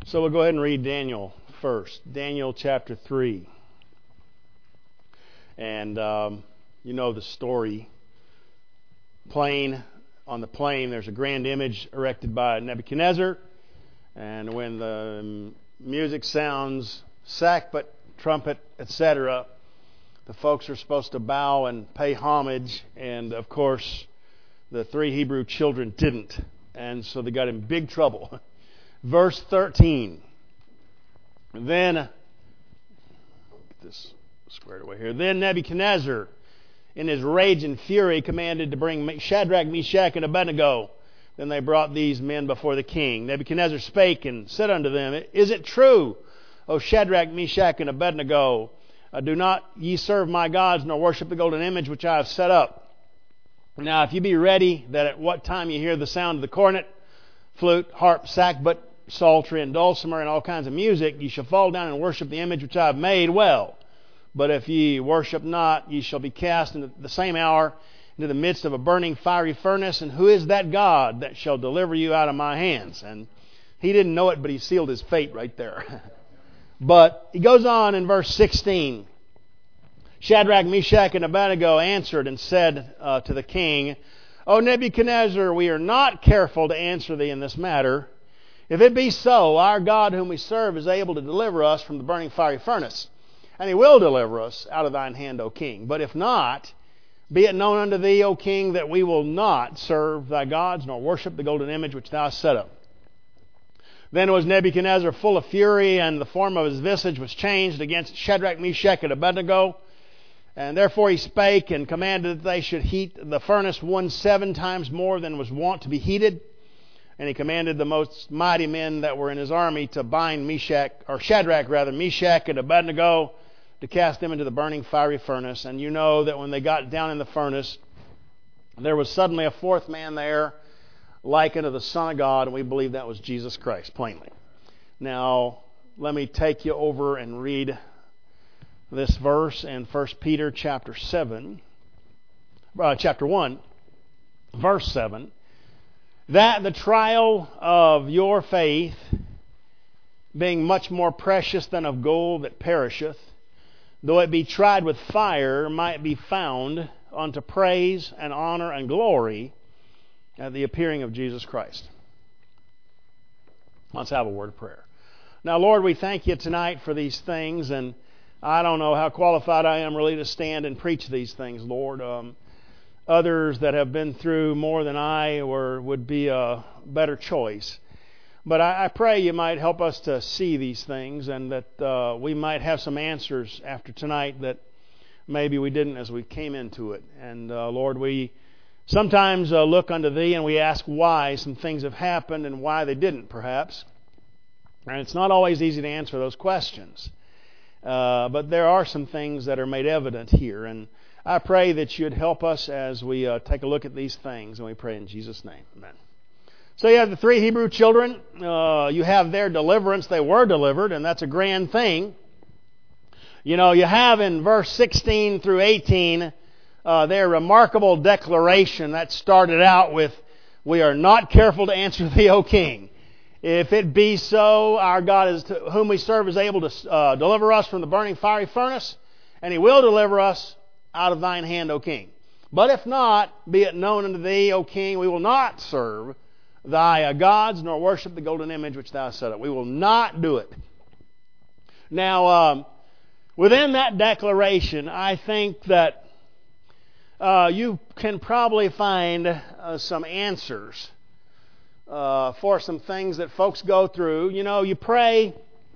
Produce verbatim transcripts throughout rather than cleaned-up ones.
So we'll go ahead and read Daniel first. Daniel chapter three. And um, you know the story. Plain, on the plain, there's a grand image erected by Nebuchadnezzar. And when the music sounds, sackbut, trumpet, et cetera, the folks are supposed to bow and pay homage. And of course, the three Hebrew children didn't. And so they got in big trouble. Verse thirteen. Then, get this squared away here. Then Nebuchadnezzar, in his rage and fury, commanded to bring Shadrach, Meshach, and Abednego. Then they brought these men before the king. Nebuchadnezzar spake and said unto them, Is it true, O Shadrach, Meshach, and Abednego, uh, do not ye serve my gods, nor worship the golden image which I have set up? Now, if you be ready, that at what time you hear the sound of the cornet, flute, harp, sackbut, psaltery, and dulcimer, and all kinds of music, ye shall fall down and worship the image which I have made, well. But if ye worship not, ye shall be cast into the same hour into the midst of a burning fiery furnace. And who is that God that shall deliver you out of my hands? And he didn't know it, but he sealed his fate right there. But he goes on in verse sixteen. Shadrach, Meshach, and Abednego answered and said uh, to the king, O Nebuchadnezzar, we are not careful to answer thee in this matter. If it be so, our God whom we serve is able to deliver us from the burning fiery furnace, and he will deliver us out of thine hand, O king. But if not, be it known unto thee, O king, that we will not serve thy gods, nor worship the golden image which thou hast set up. Then was Nebuchadnezzar full of fury, and the form of his visage was changed against Shadrach, Meshach, and Abednego. And therefore he spake and commanded that they should heat the furnace one seven times more than was wont to be heated. And he commanded the most mighty men that were in his army to bind Meshach, or Shadrach rather, Meshach and Abednego, to cast them into the burning fiery furnace. And you know that when they got down in the furnace, there was suddenly a fourth man there, like unto the Son of God, and we believe that was Jesus Christ, plainly. Now, let me take you over and read this verse in First Peter chapter seven, uh, chapter one, verse seven. That the trial of your faith, being much more precious than of gold that perisheth, though it be tried with fire, might be found unto praise and honor and glory at the appearing of Jesus Christ. Let's have a word of prayer. Now, Lord, we thank you tonight for these things, and I don't know how qualified I am really to stand and preach these things, Lord. Um, Others that have been through more than I or would be a better choice. But I, I pray you might help us to see these things, and that uh, we might have some answers after tonight that maybe we didn't as we came into it. And uh, Lord, we sometimes uh, look unto thee and we ask why some things have happened and why they didn't, perhaps. And it's not always easy to answer those questions. Uh, but there are some things that are made evident here, and I pray that you'd help us as we uh, take a look at these things, and we pray in Jesus' name. Amen. So you have the three Hebrew children. Uh, you have their deliverance. They were delivered, and that's a grand thing. You know, you have in verse sixteen through eighteen uh, their remarkable declaration that started out with, We are not careful to answer thee, O king. If it be so, our God is to, whom we serve is able to uh, deliver us from the burning fiery furnace, and he will deliver us out of thine hand, O king. But if not, be it known unto thee, O king, we will not serve thy gods, nor worship the golden image which thou hast set up. We will not do it. Now, um, within that declaration, I think that uh, you can probably find uh, some answers uh, for some things that folks go through. You know, you pray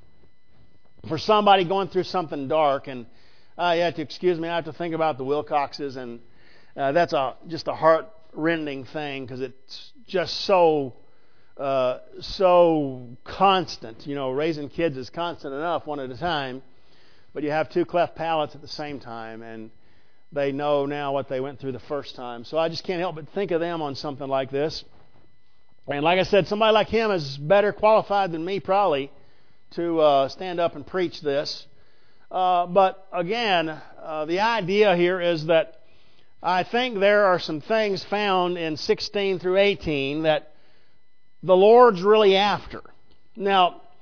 for somebody going through something dark, and Uh, you have to excuse me. I have to think about the Wilcoxes, and uh, that's a just a heart-rending thing because it's just so uh, so constant. You know, raising kids is constant enough one at a time, but you have two cleft palates at the same time, and they know now what they went through the first time. So I just can't help but think of them on something like this. And like I said, somebody like him is better qualified than me probably to uh, stand up and preach this. Uh, but again, uh, the idea here is that I think there are some things found in sixteen through eighteen that the Lord's really after. Now,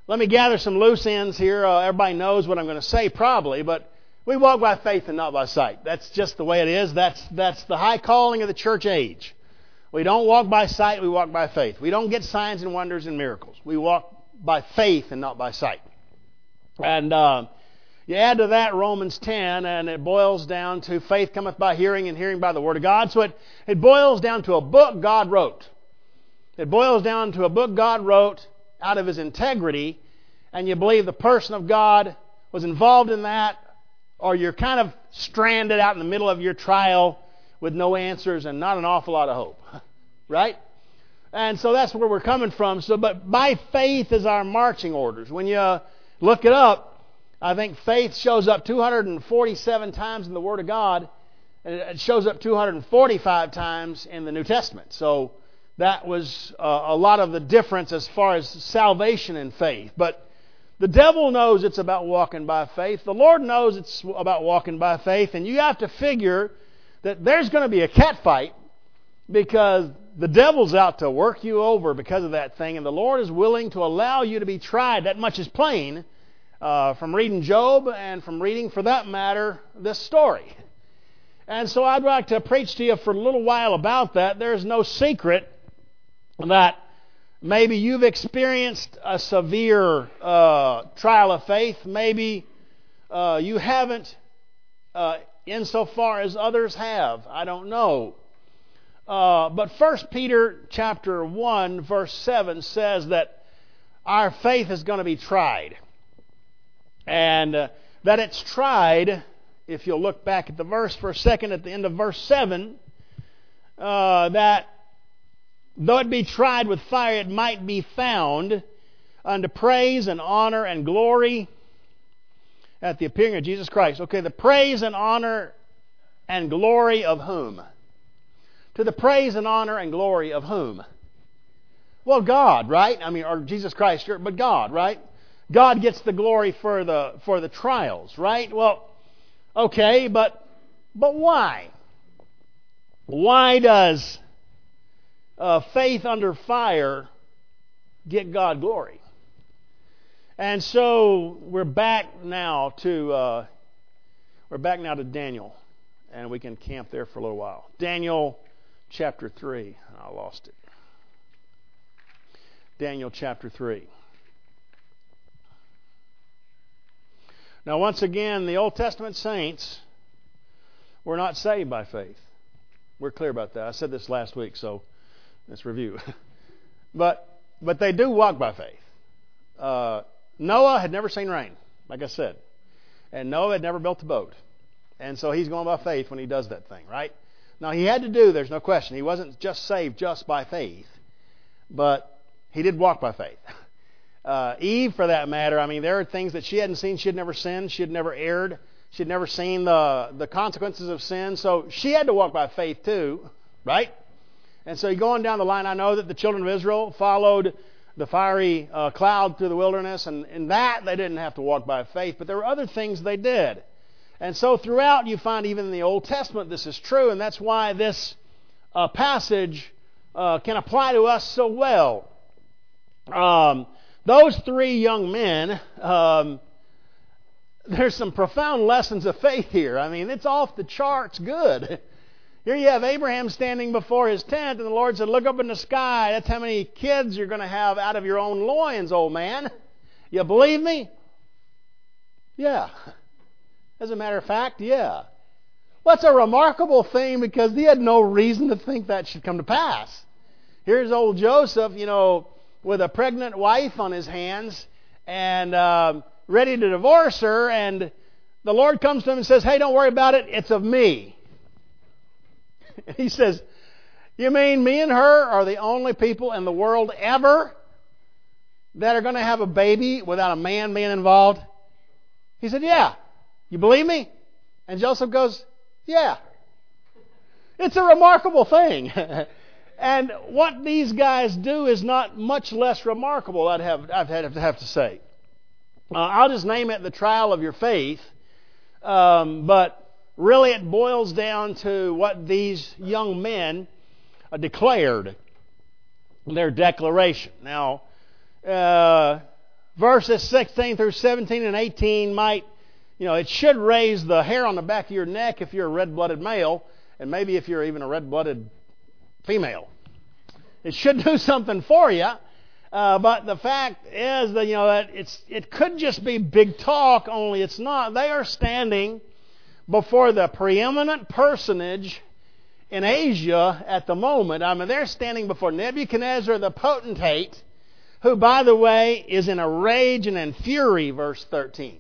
let me gather some loose ends here. Uh, everybody knows what I'm going to say probably, but we walk by faith and not by sight. That's just the way it is. That's, that's the high calling of the church age. We don't walk by sight, we walk by faith. We don't get signs and wonders and miracles. We walk by faith and not by sight. And uh, you add to that Romans ten, and it boils down to faith cometh by hearing, and hearing by the Word of God. So it, it boils down to a book God wrote. It boils down to a book God wrote out of His integrity, and you believe the person of God was involved in that, or you're kind of stranded out in the middle of your trial with no answers and not an awful lot of hope. Right? And so that's where we're coming from. So, but by faith is our marching orders. When you uh, look it up, I think faith shows up two hundred forty-seven times in the Word of God, and it shows up two hundred forty-five times in the New Testament. So that was uh, a lot of the difference as far as salvation and faith. But the devil knows it's about walking by faith. The Lord knows it's about walking by faith. And you have to figure that there's going to be a cat fight, because the devil's out to work you over because of that thing. And the Lord is willing to allow you to be tried. That much is plain uh, from reading Job and from reading, for that matter, this story. And so I'd like to preach to you for a little while about that. There's no secret that maybe you've experienced a severe uh, trial of faith. Maybe uh, you haven't uh, insofar as others have. I don't know. Uh, but First Peter chapter one, verse seven says that our faith is going to be tried. And uh, that it's tried, if you'll look back at the verse for a second at the end of verse seven, uh, that though it be tried with fire, it might be found unto praise and honor and glory at the appearing of Jesus Christ. Okay, the praise and honor and glory of whom? To the praise and honor and glory of whom? Well, God, right? I mean, or Jesus Christ, but God, right? God gets the glory for the for the trials, right? Well, okay, but but why? Why does uh, faith under fire get God glory? And so we're back now to uh, we're back now to Daniel, and we can camp there for a little while. Daniel chapter three. I lost it. Daniel chapter three. Now, once again, the Old Testament saints were not saved by faith. We're clear about that. I said this last week, so let's review. but but they do walk by faith. Uh, Noah had never seen rain, like I said. And Noah had never built a boat. And so he's going by faith when he does that thing, right? Now, he had to do, there's no question. He wasn't just saved just by faith, but he did walk by faith. Uh, Eve, for that matter, I mean, there are things that she hadn't seen. She had never sinned. She had never erred. She had never seen the, the consequences of sin. So she had to walk by faith too, right? And so you're going down the line. I know that the children of Israel followed the fiery uh, cloud through the wilderness, and in that they didn't have to walk by faith, but there were other things they did. And so throughout you find even in the Old Testament this is true, and that's why this uh, passage uh, can apply to us so well. Um, those three young men, um, there's some profound lessons of faith here. I mean, it's off the charts good. Here you have Abraham standing before his tent, and the Lord said, look up in the sky. That's how many kids you're going to have out of your own loins, old man. You believe me? Yeah. As a matter of fact, yeah. Well, it's a remarkable thing because he had no reason to think that should come to pass. Here's old Joseph, you know, with a pregnant wife on his hands and uh, ready to divorce her, and the Lord comes to him and says, hey, don't worry about it, it's of me. He says, you mean me and her are the only people in the world ever that are going to have a baby without a man being involved? He said, yeah. You believe me? And Joseph goes, yeah. It's a remarkable thing. And what these guys do is not much less remarkable, I'd have, I'd have to say. Uh, I'll just name it the trial of your faith. Um, but really it boils down to what these young men uh, declared, their declaration. Now, uh, verses sixteen through seventeen and eighteen might, you know, it should raise the hair on the back of your neck if you're a red-blooded male, and maybe if you're even a red-blooded female. It should do something for you. Uh, but the fact is that, you know, that it's it could just be big talk, only it's not. They are standing before the preeminent personage in Asia at the moment. I mean, they're standing before Nebuchadnezzar the potentate, who, by the way, is in a rage and in fury, verse thirteen.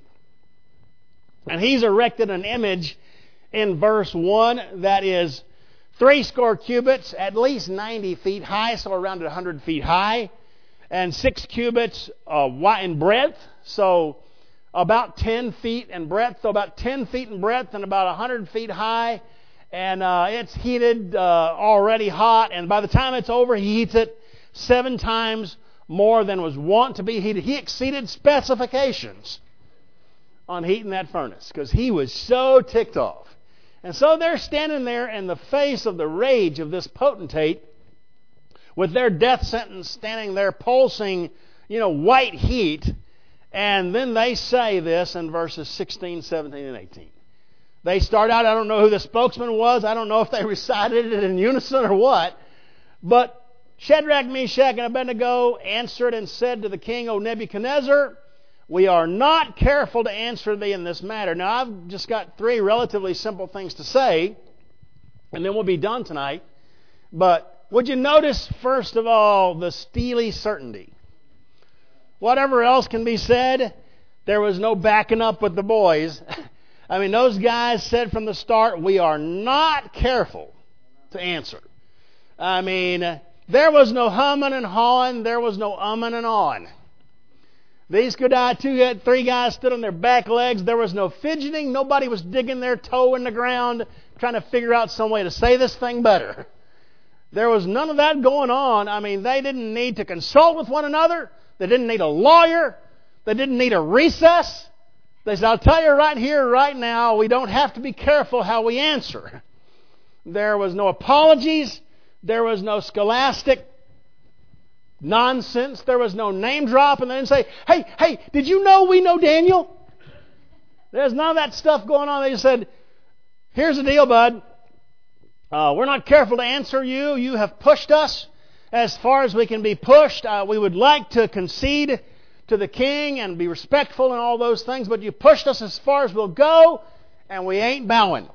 And he's erected an image in verse one that is three score cubits, at least ninety feet high, so around one hundred feet high, and six cubits uh, wide in breadth, so about ten feet in breadth, so about ten feet in breadth and about one hundred feet high. And uh, it's heated, uh, already hot, and by the time it's over, he heats it seven times more than was wont to be heated. He exceeded specifications on heating that furnace because he was so ticked off. And so they're standing there in the face of the rage of this potentate with their death sentence standing there pulsing, you know, white heat. And then they say this in verses sixteen, seventeen, and eighteen. They start out, I don't know who the spokesman was. I don't know if they recited it in unison or what. But Shadrach, Meshach, and Abednego answered and said to the king, O Nebuchadnezzar, we are not careful to answer thee in this matter. Now, I've just got three relatively simple things to say, and then we'll be done tonight. But would you notice, first of all, the steely certainty? Whatever else can be said, there was no backing up with the boys. I mean, those guys said from the start, we are not careful to answer. I mean, there was no humming and hawing. There was no umming and ahhing. These could die. Two, three guys stood on their back legs. There was no fidgeting. Nobody was digging their toe in the ground trying to figure out some way to say this thing better. There was none of that going on. I mean, they didn't need to consult with one another. They didn't need a lawyer. They didn't need a recess. They said, I'll tell you right here, right now, we don't have to be careful how we answer. There was no apologies. There was no scholastic nonsense. There was no name drop. And they didn't say, hey, hey, did you know we know Daniel? There's none of that stuff going on. They just said, here's the deal, bud. Uh, we're not careful to answer you. You have pushed us as far as we can be pushed. Uh, we would like to concede to the king and be respectful and all those things, but you pushed us as far as we'll go, and we ain't bowing.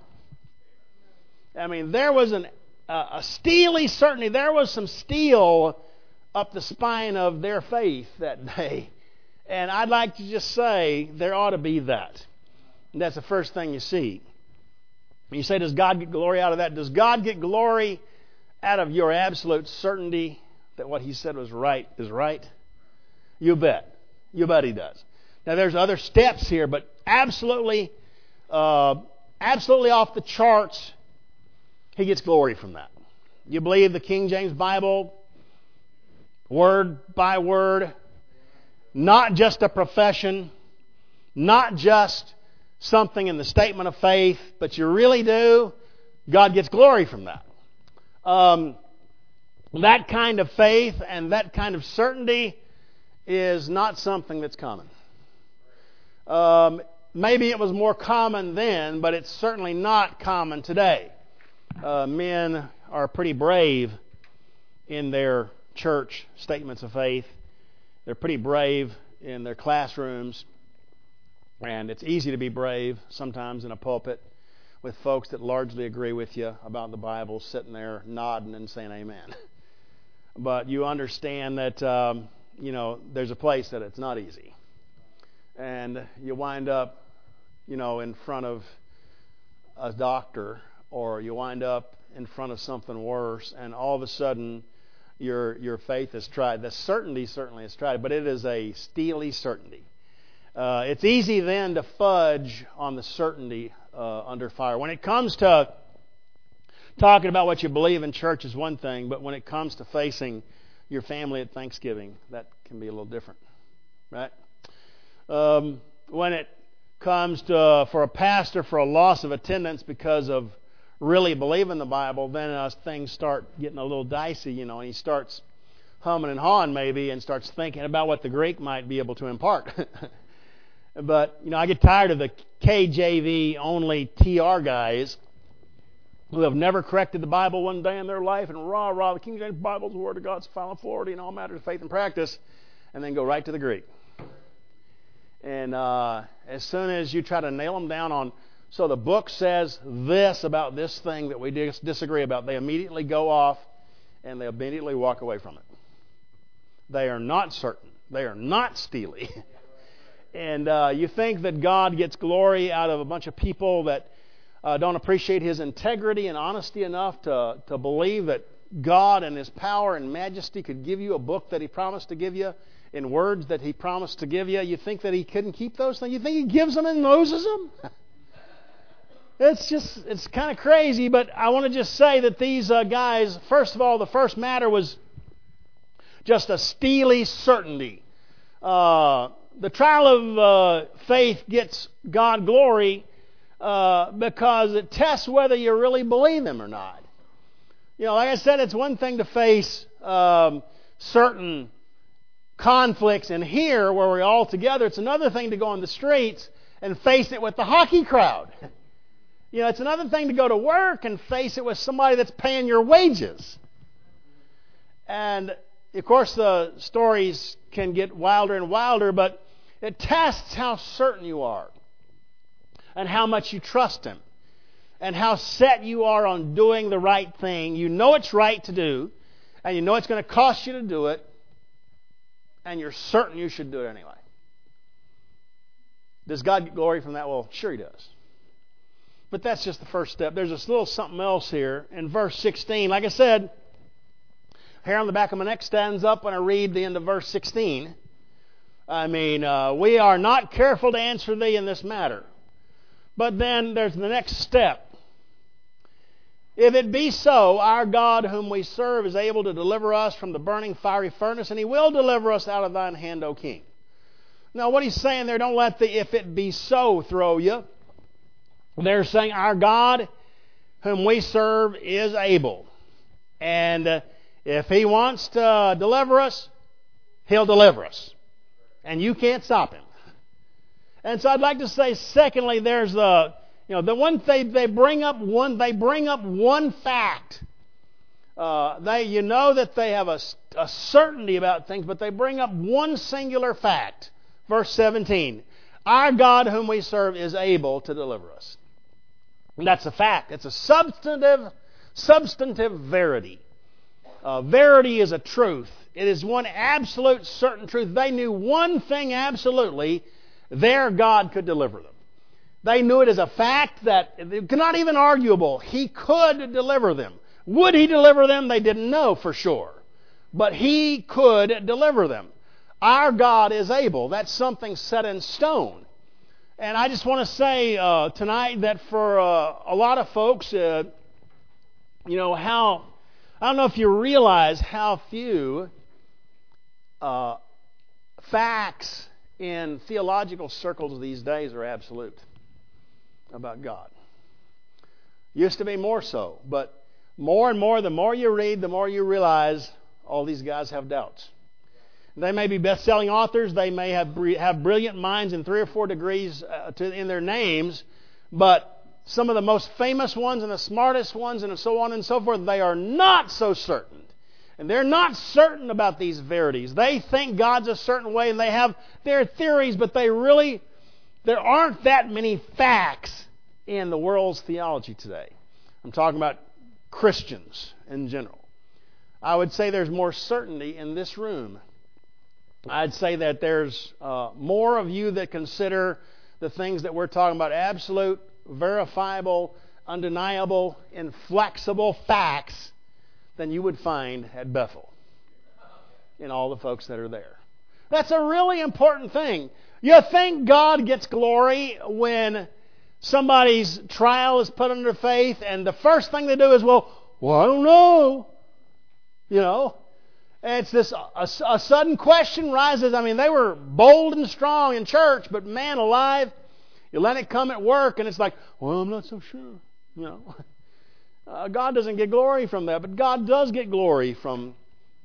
I mean, there was an, uh, a steely certainty. There was some steel up the spine of their faith that day. And I'd like to just say there ought to be that. And that's the first thing you see. You say, does God get glory out of that? Does God get glory out of your absolute certainty that what He said was right is right? You bet. You bet He does. Now, there's other steps here, but absolutely, uh, absolutely off the charts, He gets glory from that. You believe the King James Bible, word by word, not just a profession, not just something in the statement of faith, but you really do, God gets glory from that. Um, that kind of faith and that kind of certainty is not something that's common. Um, maybe it was more common then, but it's certainly not common today. Uh, men are pretty brave in their church statements of faith. They're pretty brave in their classrooms. And it's easy to be brave sometimes in a pulpit with folks that largely agree with you about the Bible, sitting there nodding and saying amen. But you understand that, um, you know, there's a place that it's not easy. And you wind up, you know, in front of a doctor, or you wind up in front of something worse, and all of a sudden your your faith is tried. The certainty certainly is tried, but it is a steely certainty. Uh, it's easy then to fudge on the certainty uh, under fire. When it comes to talking about what you believe in church is one thing, but when it comes to facing your family at Thanksgiving, that can be a little different, right? Um, when it comes to, uh, for a pastor, for a loss of attendance because of really believing the Bible, then uh, things start getting a little dicey, you know, and he starts humming and hawing maybe and starts thinking about what the Greek might be able to impart. But, you know, I get tired of the K J V only T R guys who have never corrected the Bible one day in their life and rah, rah, the King James Bible is the Word of God's final authority in all matters of faith and practice, and then go right to the Greek. And uh, as soon as you try to nail them down on, so the book says this about this thing that we dis- disagree about, they immediately go off and they immediately walk away from it. They are not certain. They are not steely. And uh, you think that God gets glory out of a bunch of people that uh, don't appreciate His integrity and honesty enough to, to believe that God and His power and majesty could give you a book that He promised to give you in words that He promised to give you. You think that He couldn't keep those things? You think He gives them and loses them? It's just, it's kind of crazy, but I want to just say that these uh, guys, first of all, the first matter was just a steely certainty. Uh, the trial of uh, faith gets God glory uh, because it tests whether you really believe Him or not. You know, like I said, it's one thing to face um, certain conflicts in here where we're all together. It's another thing to go on the streets and face it with the hockey crowd. You know, it's another thing to go to work and face it with somebody that's paying your wages. And, of course, the stories can get wilder and wilder, but it tests how certain you are and how much you trust Him and how set you are on doing the right thing. You know it's right to do, and you know it's going to cost you to do it, and you're certain you should do it anyway. Does God get glory from that? Well, sure He does. But that's just the first step. There's this little something else here in verse sixteen. Like I said, hair on the back of my neck stands up when I read the end of verse sixteen. I mean, uh, we are not careful to answer thee in this matter. But then there's the next step. If it be so, our God whom we serve is able to deliver us from the burning fiery furnace, and He will deliver us out of thine hand, O King. Now, what he's saying there, don't let the if it be so throw you. They're saying our God whom we serve is able. And uh, if He wants to deliver us, He'll deliver us. And you can't stop Him. And so I'd like to say, secondly, there's the, you know, the one thing they bring up one, they bring up one fact. Uh, they, you know that they have a, a certainty about things, but they bring up one singular fact. Verse seventeen, our God whom we serve is able to deliver us. And that's a fact. It's a substantive, substantive verity. Uh, verity is a truth. It is one absolute certain truth. They knew one thing absolutely, their God could deliver them. They knew it as a fact that it not even arguable. He could deliver them. Would He deliver them? They didn't know for sure. But He could deliver them. Our God is able. That's something set in stone. And I just want to say uh, tonight that for uh, a lot of folks, uh, you know, how, I don't know if you realize how few uh, facts in theological circles these days are absolute about God. Used to be more so, but more and more, the more you read, the more you realize all these guys have doubts. They may be best-selling authors. They may have have brilliant minds and three or four degrees uh, to, in their names. But some of the most famous ones and the smartest ones and so on and so forth, they are not so certain. And they're not certain about these verities. They think God's a certain way and they have their theories, but they really, there aren't that many facts in the world's theology today. I'm talking about Christians in general. I would say there's more certainty in this room. I'd say that there's uh, more of you that consider the things that we're talking about absolute, verifiable, undeniable, inflexible facts than you would find at Bethel in all the folks that are there. That's a really important thing. You think God gets glory when somebody's trial is put under faith and the first thing they do is, well, well, I don't know. You know? And it's this, a, a sudden question rises. I mean, they were bold and strong in church, but man alive, you let it come at work, and it's like, well, I'm not so sure. You know, uh, God doesn't get glory from that, but God does get glory from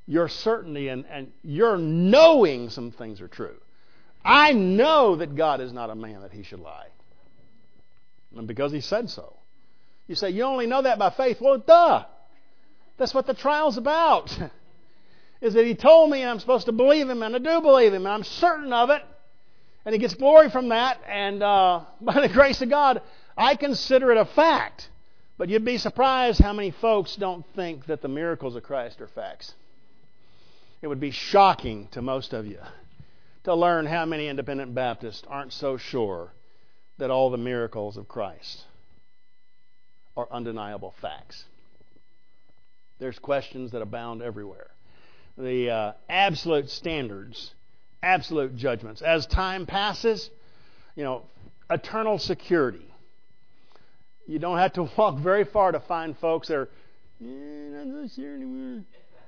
your certainty and, and your knowing some things are true. I know that God is not a man that He should lie. And because He said so. You say, you only know that by faith. Well, duh. That's what the trial's about. Is that He told me and I'm supposed to believe Him, and I do believe Him, and I'm certain of it. And He gets glory from that. And uh, by the grace of God, I consider it a fact. But you'd be surprised how many folks don't think that the miracles of Christ are facts. It would be shocking to most of you to learn how many independent Baptists aren't so sure that all the miracles of Christ are undeniable facts. There's questions that abound everywhere. The uh, absolute standards, absolute judgments. As time passes, you know, eternal security. You don't have to walk very far to find folks that are, eh, not this year anymore.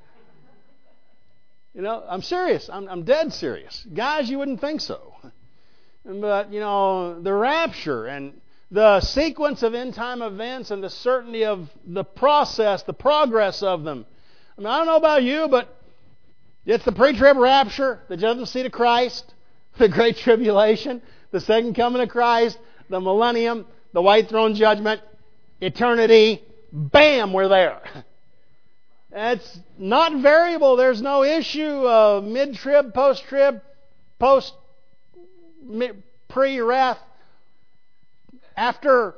You know, I'm serious. I'm, I'm dead serious. Guys, you wouldn't think so. But, you know, the rapture and the sequence of end-time events and the certainty of the process, the progress of them. I mean, I don't know about you, but it's the pre-trib rapture, the judgment seat of Christ, the great tribulation, the second coming of Christ, the millennium, the white throne judgment, eternity. Bam, we're there. It's not variable. There's no issue of mid-trib, post-trib, post, pre-wrath, after.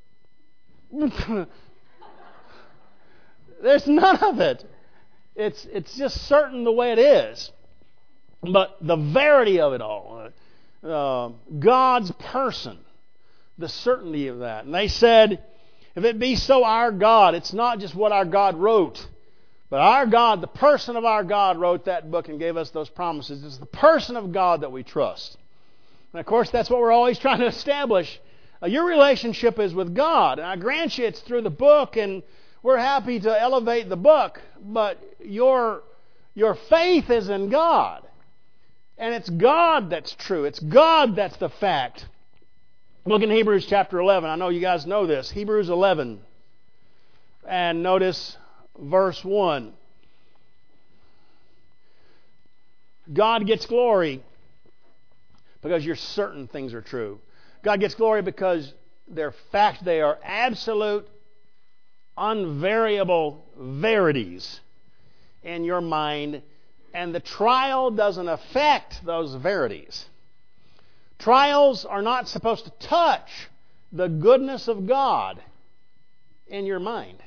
There's none of it. It's it's just certain the way it is. But the verity of it all, uh, God's person, the certainty of that. And they said, if it be so our God, it's not just what our God wrote. But our God, the person of our God, wrote that book and gave us those promises. It's the person of God that we trust. And of course, that's what we're always trying to establish. Uh, your relationship is with God. And I grant you it's through the book, and we're happy to elevate the book. But your, your faith is in God. And it's God that's true. It's God that's the fact. Look in Hebrews chapter eleven. I know you guys know this. Hebrews eleven. And notice verse one. God gets glory because you're certain things are true. God gets glory because they're fact, they are absolute, unvariable verities in your mind, and the trial doesn't affect those verities. Trials are not supposed to touch the goodness of God in your mind.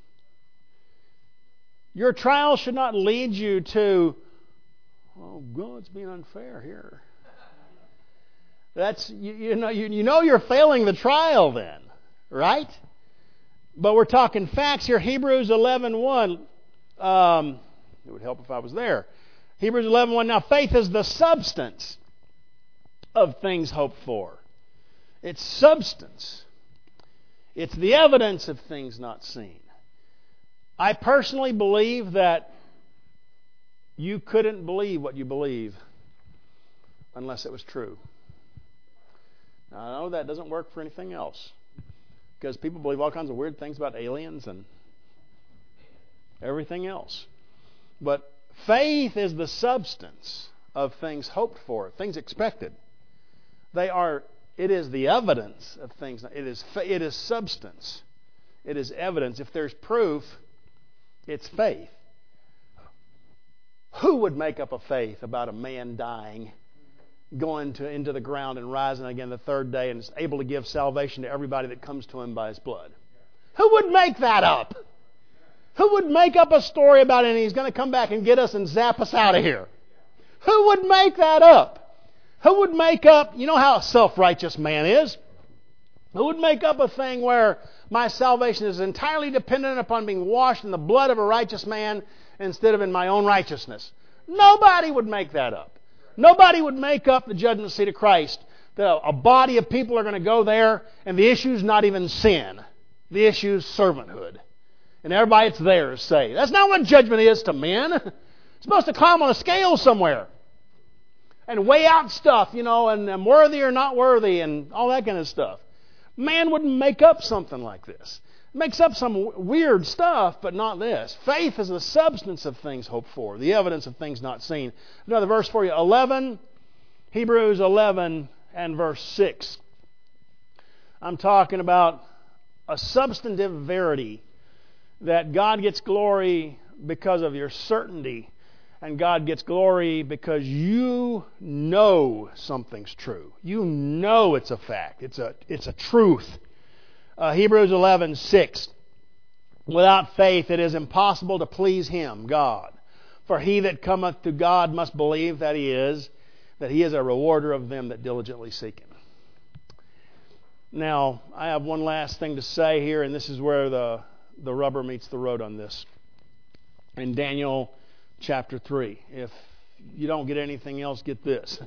Your trial should not lead you to, oh, God's being unfair here. That's you, you know you, you know you're failing the trial then, right? But we're talking facts here. Hebrews eleven one. Um, it would help if I was there. Hebrews eleven one. Now faith is the substance of things hoped for. It's substance. It's the evidence of things not seen. I personally believe that you couldn't believe what you believe unless it was true. Now, I know that doesn't work for anything else, because people believe all kinds of weird things about aliens and everything else. But faith is the substance of things hoped for, things expected. They are. It is the evidence of things. It is. It is substance. It is evidence. If there's proof, it's faith. Who would make up a faith about a man dying, going to, into the ground and rising again the third day, and is able to give salvation to everybody that comes to him by his blood? Who would make that up? Who would make up a story about it and he's going to come back and get us and zap us out of here? Who would make that up? Who would make up, you know how a self-righteous man is? Who would make up a thing where my salvation is entirely dependent upon being washed in the blood of a righteous man instead of in my own righteousness? Nobody would make that up. Nobody would make up the judgment seat of Christ. That a body of people are going to go there, and the issue is not even sin. The issue is servanthood. And everybody that's there is saved. That's not what judgment is to men. It's supposed to climb on a scale somewhere and weigh out stuff, you know, and I'm worthy or not worthy and all that kind of stuff. Man wouldn't make up something like this. makes up some weird stuff, but not this. Faith is the substance of things hoped for, the evidence of things not seen. Another verse for you, eleven, Hebrews eleven and verse six. I'm talking about a substantive verity that God gets glory because of your certainty, and God gets glory because you know something's true. You know it's a fact. It's a, it's a truth. Uh, Hebrews eleven six. Without faith it is impossible to please Him, God. For he that cometh to God must believe that He is, that He is a rewarder of them that diligently seek Him. Now, I have one last thing to say here, and this is where the, the rubber meets the road on this. In Daniel chapter three. If you don't get anything else, get this.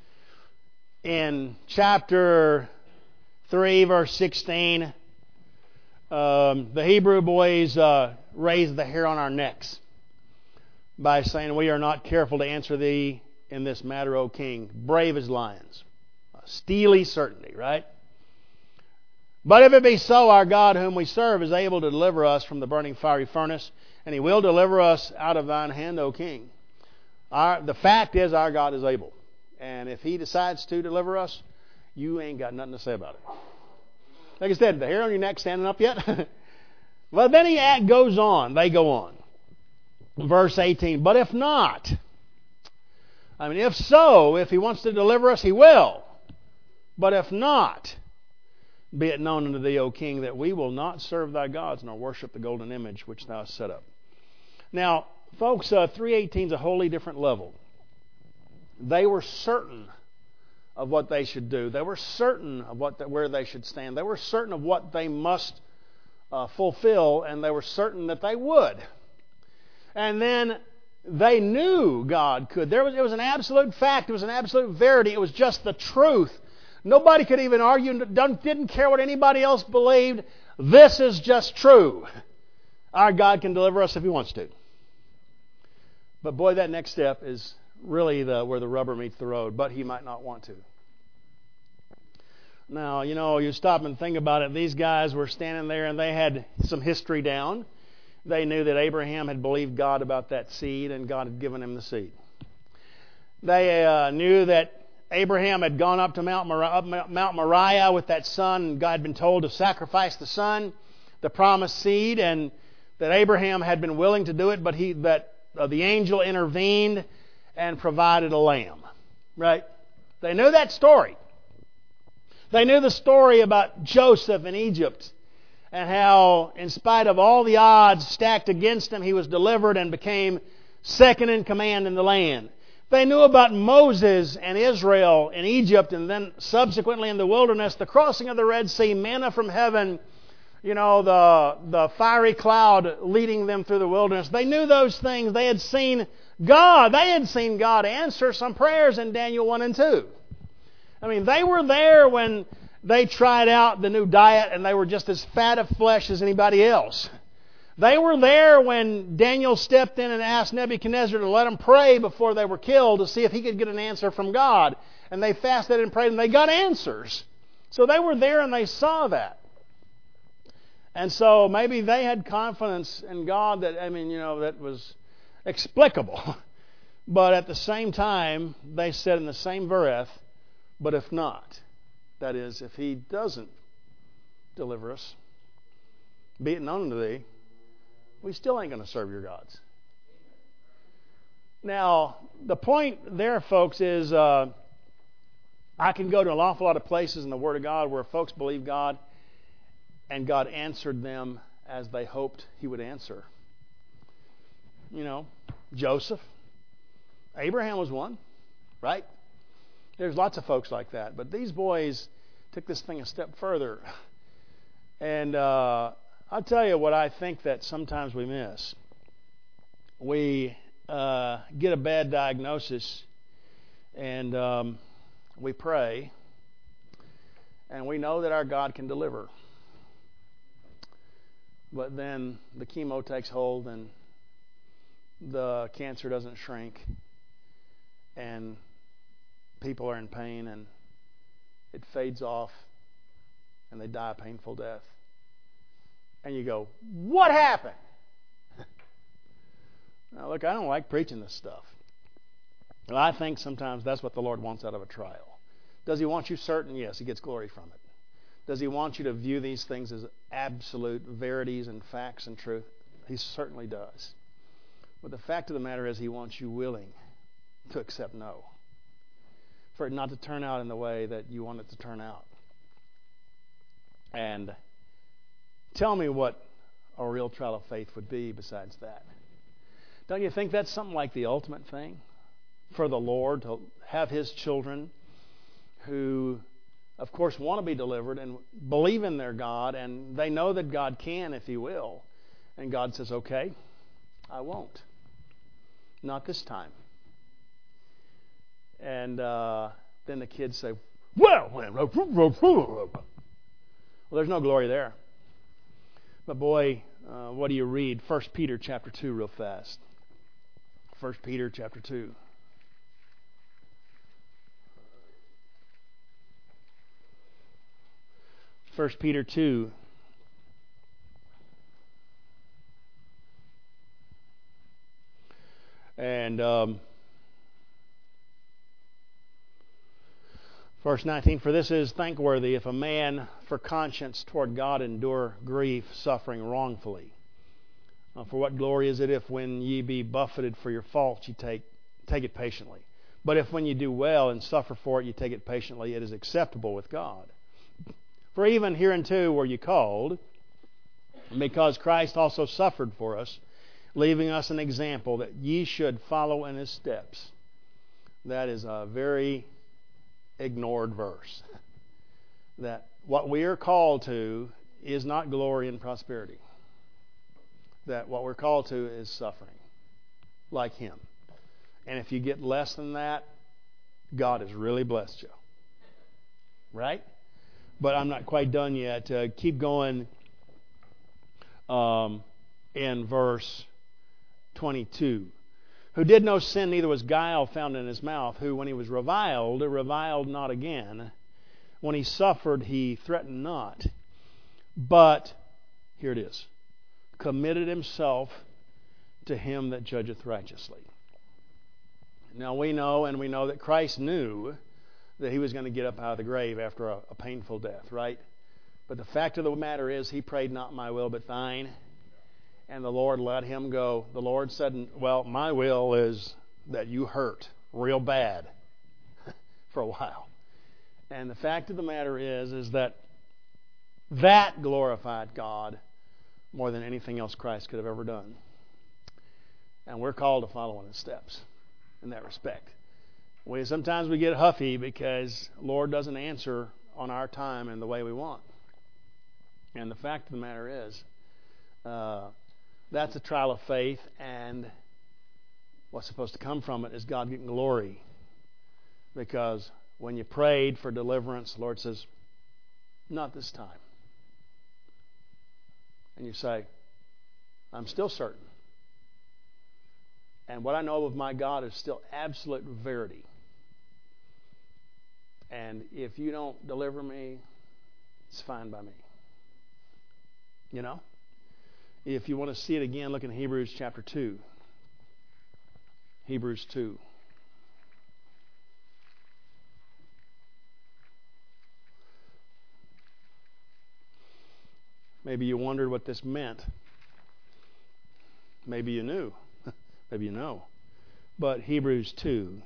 In chapter three, verse sixteen, um, the Hebrew boys uh, raised the hair on our necks by saying, "We are not careful to answer thee in this matter, O king, brave as lions." A steely certainty, right? "But if it be so, our God whom we serve is able to deliver us from the burning fiery furnace, and He will deliver us out of thine hand, O king." Our, the fact is, our God is able. And if He decides to deliver us, you ain't got nothing to say about it. Like I said, the hair on your neck standing up yet? Well, then he goes on. They go on. Verse eighteen. "But if not," I mean, if so, if He wants to deliver us, He will. "But if not, be it known unto thee, O king, that we will not serve thy gods, nor worship the golden image which thou hast set up." Now, folks, uh, three eighteen is a wholly different level. They were certain of what they should do. They were certain of what the, where they should stand. They were certain of what they must uh, fulfill, and they were certain that they would. And then they knew God could. There was, it was an absolute fact. It was an absolute verity. It was just the truth. Nobody could even argue, didn't care what anybody else believed. This is just true. Our God can deliver us if He wants to. But boy, that next step is really the, where the rubber meets the road. But He might not want to. Now, you know, you stop and think about it. These guys were standing there and they had some history down. They knew that Abraham had believed God about that seed, and God had given him the seed. They uh, knew that Abraham had gone up to Mount Moriah, Mount Moriah with that son, and God had been told to sacrifice the son, the promised seed, and that Abraham had been willing to do it, but he that uh, the angel intervened and provided a lamb. Right? They knew that story. They knew the story about Joseph in Egypt, and how, in spite of all the odds stacked against him, he was delivered and became second in command in the land. They knew about Moses and Israel in Egypt, and then subsequently in the wilderness, the crossing of the Red Sea, manna from heaven, you know, the, the fiery cloud leading them through the wilderness. They knew those things. They had seen God. They had seen God answer some prayers in Daniel one and two. I mean, they were there when they tried out the new diet and they were just as fat of flesh as anybody else. They were there when Daniel stepped in and asked Nebuchadnezzar to let them pray before they were killed to see if he could get an answer from God. And they fasted and prayed and they got answers. So they were there and they saw that. And so maybe they had confidence in God that, I mean, you know, that was explicable. But at the same time, they said in the same breath, but if not, that is, if He doesn't deliver us, be it known unto thee, we still ain't going to serve your gods. Now, the point there, folks, is uh, I can go to an awful lot of places in the Word of God where folks believe God and God answered them as they hoped He would answer. You know, Joseph, Abraham was one, right? There's lots of folks like that. But these boys took this thing a step further. And uh, I'll tell you what I think that sometimes we miss. We uh, get a bad diagnosis and um, we pray and we know that our God can deliver. But then the chemo takes hold and the cancer doesn't shrink and people are in pain and it fades off and they die a painful death. And you go, what happened? Now, look, I don't like preaching this stuff. But I think sometimes that's what the Lord wants out of a trial. Does He want you certain? Yes, He gets glory from it. Does He want you to view these things as absolute verities and facts and truth? He certainly does. But the fact of the matter is He wants you willing to accept no. For it not to turn out in the way that you want it to turn out. And tell me what a real trial of faith would be besides that. Don't you think that's something like the ultimate thing? For the Lord to have His children who, of course, want to be delivered and believe in their God, and they know that God can if He will. And God says, okay, I won't. Not this time. And uh, then the kids say, well, well, there's no glory there. But boy, uh, what do you read? First Peter chapter two real fast. First Peter chapter two. First Peter two. And um, verse nineteen, for this is thankworthy if a man for conscience toward God endure grief, suffering wrongfully. Uh, for what glory is it if when ye be buffeted for your faults ye take, take it patiently? But if when you do well and suffer for it ye take it patiently, it is acceptable with God. For even hereunto were ye called, because Christ also suffered for us, leaving us an example that ye should follow in His steps. That is a very ignored verse. That what we are called to is not glory and prosperity. That what we're called to is suffering, like Him. And if you get less than that, God has really blessed you. Right? But I'm not quite done yet. Uh, keep going um, in verse twenty-two. Who did no sin, neither was guile found in his mouth, who when he was reviled, reviled not again. When he suffered, he threatened not. But, here it is, committed himself to Him that judgeth righteously. Now we know, and we know that Christ knew that He was going to get up out of the grave after a, a painful death, right? But the fact of the matter is, He prayed, not my will, but thine. And the Lord let Him go. The Lord said, well, my will is that you hurt real bad for a while. And the fact of the matter is, is that that glorified God more than anything else Christ could have ever done. And we're called to follow in His steps in that respect. We sometimes we get huffy because the Lord doesn't answer on our time and the way we want. And the fact of the matter is, uh, that's a trial of faith, and what's supposed to come from it is God getting glory. Because when you prayed for deliverance, the Lord says, not this time. And you say, I'm still certain. And what I know of my God is still absolute verity. And if you don't deliver me, it's fine by me. You know? If you want to see it again, look in Hebrews chapter two. Hebrews two. Maybe you wondered what this meant. Maybe you knew. Maybe you know. But Hebrews two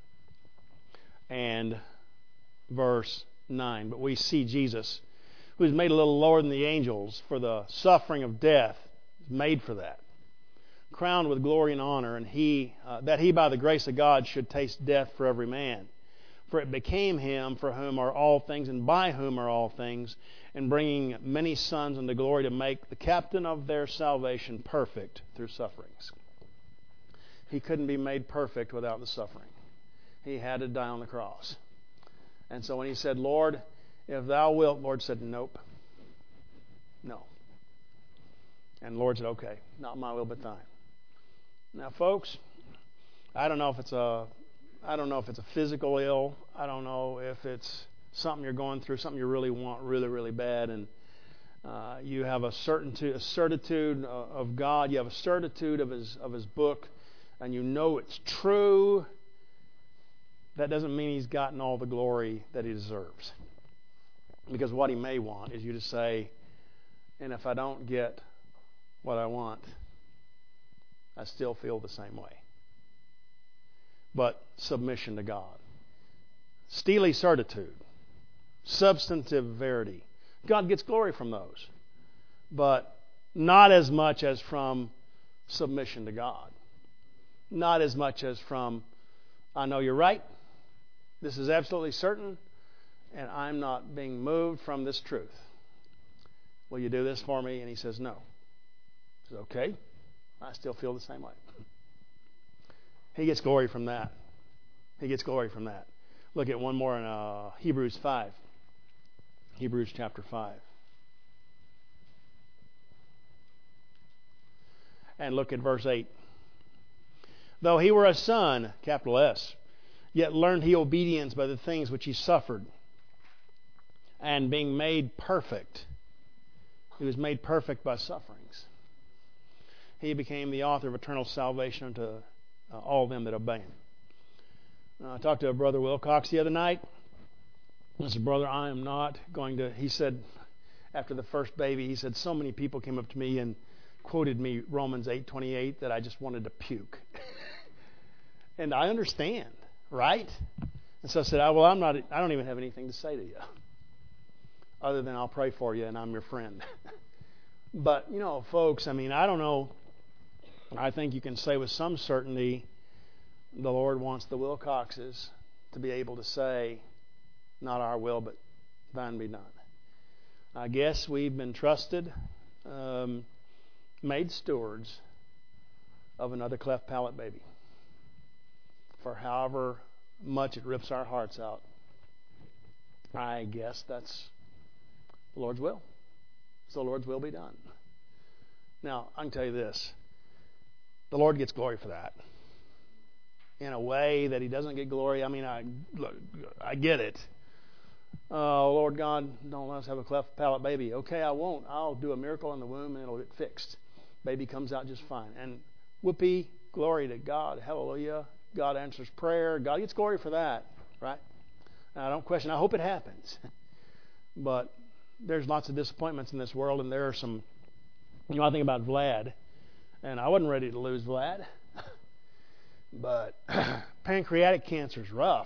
and verse nine. But we see Jesus, who is made a little lower than the angels for the suffering of death, is made for that. Crowned with glory and honor, and he uh, that he by the grace of God should taste death for every man. For it became Him for whom are all things, and by whom are all things, and bringing many sons unto glory, to make the captain of their salvation perfect through sufferings. He couldn't be made perfect without the suffering. He had to die on the cross. And so when He said, Lord, if Thou wilt, Lord said, nope. No. And the Lord said, okay, not my will but Thine. Now, folks, I don't know if it's a, I don't know if it's a physical ill. I don't know if it's something you're going through, something you really want really, really bad. And Uh, you have a certainty, a certitude of God. You have a certitude of His of His book, and you know it's true. That doesn't mean He's gotten all the glory that He deserves. Because what He may want is you to say, and if I don't get what I want, I still feel the same way. But submission to God. Steely certitude. Substantive verity. God gets glory from those. But not as much as from submission to God. Not as much as from, I know you're right. This is absolutely certain. And I'm not being moved from this truth. Will you do this for me? And He says, no. He says, okay. I still feel the same way. He gets glory from that. He gets glory from that. Look at one more in uh, Hebrews five. Hebrews chapter five. And look at verse eight. Though He were a son, capital S, yet learned He obedience by the things which He suffered. And being made perfect, He was made perfect by sufferings. He became the author of eternal salvation unto uh, all them that obey Him. Uh, I talked to a brother Wilcox the other night. I said, brother, I am not going to... He said, after the first baby, he said, so many people came up to me and quoted me Romans eight twenty-eight that I just wanted to puke. And I understand, right? And so I said, well, I'm not, I don't even have anything to say to you. Other than I'll pray for you and I'm your friend. But, you know, folks, I mean, I don't know. I think you can say with some certainty the Lord wants the Wilcoxes to be able to say, not our will, but thine be done. I guess we've been trusted, um, made stewards of another cleft palate baby. For however much it rips our hearts out. I guess that's the Lord's will. So the Lord's will be done. Now, I can tell you this. The Lord gets glory for that. In a way that He doesn't get glory. I mean, I look, I get it. Oh, Lord God, don't let us have a cleft palate baby. Okay, I won't. I'll do a miracle in the womb and it'll get fixed. Baby comes out just fine. And whoopee, glory to God. Hallelujah. God answers prayer. God gets glory for that. Right? And I don't question. I hope it happens. But there's lots of disappointments in this world, and there are some, you know, I think about Vlad, and I wasn't ready to lose Vlad, but pancreatic cancer is rough,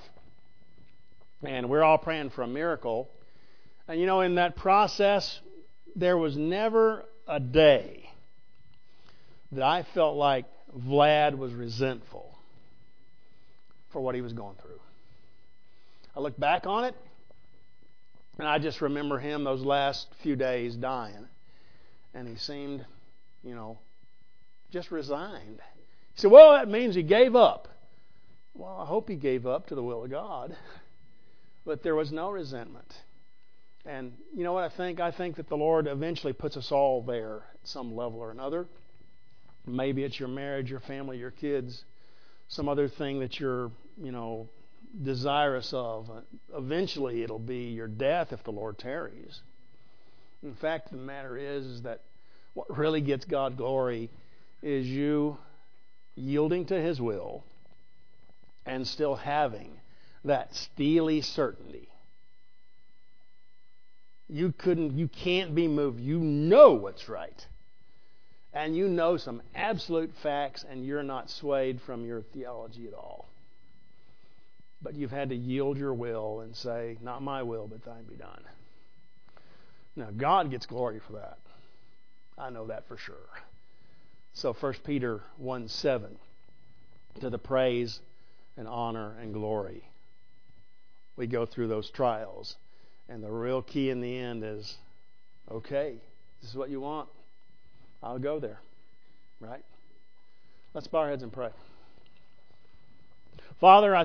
and we're all praying for a miracle. And, you know, in that process, there was never a day that I felt like Vlad was resentful for what he was going through. I look back on it, and I just remember him those last few days dying. And he seemed, you know, just resigned. He said, well, that means he gave up. Well, I hope he gave up to the will of God. But there was no resentment. And you know what I think? I think that the Lord eventually puts us all there at some level or another. Maybe it's your marriage, your family, your kids, some other thing that you're, you know, desirous of. Eventually it'll be your death if the Lord tarries. In fact, the matter is, is that what really gets God glory is you yielding to His will and still having that steely certainty. You couldn't, you can't be moved. You know what's right. And you know some absolute facts, and you're not swayed from your theology at all. But you've had to yield your will and say, not my will, but thine be done. Now, God gets glory for that. I know that for sure. So First Peter one seven, to the praise and honor and glory. We go through those trials. And the real key in the end is, okay, this is what you want. I'll go there. Right? Let's bow our heads and pray. Father, I